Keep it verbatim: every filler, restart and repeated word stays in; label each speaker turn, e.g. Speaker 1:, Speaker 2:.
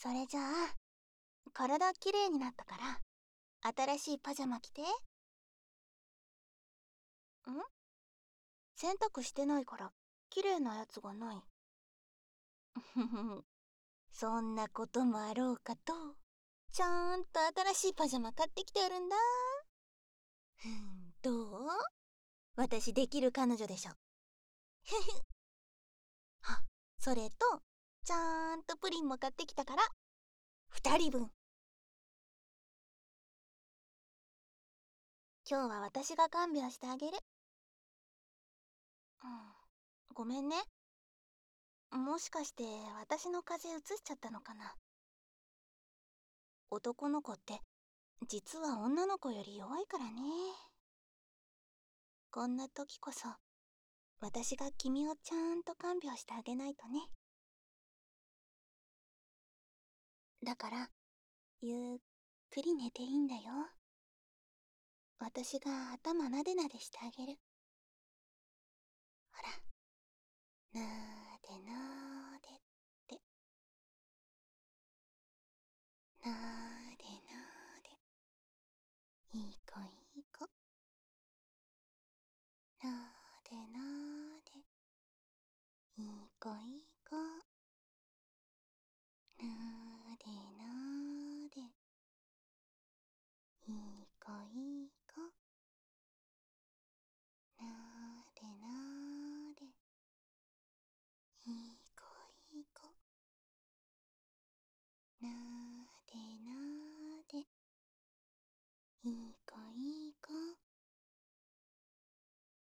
Speaker 1: それじゃあ、体きれいになったから、新しいパジャマ着て。ん？洗濯してないから、きれいなやつがない。ふふそんなこともあろうかと、ちゃんと新しいパジャマ買ってきてあるんだ。ふん、どう？私できる彼女でしょ。ふふ。あ、それと、ちゃんとプリンも買ってきたから、二人分。今日は私が看病してあげる。うん、ごめんね。もしかして私の風邪うつしちゃったのかな。男の子って実は女の子より弱いからね。こんな時こそ私が君をちゃんと看病してあげないとね。だからゆっくり寝ていいんだよ。私が頭なでなでしてあげる。ほら、なーでな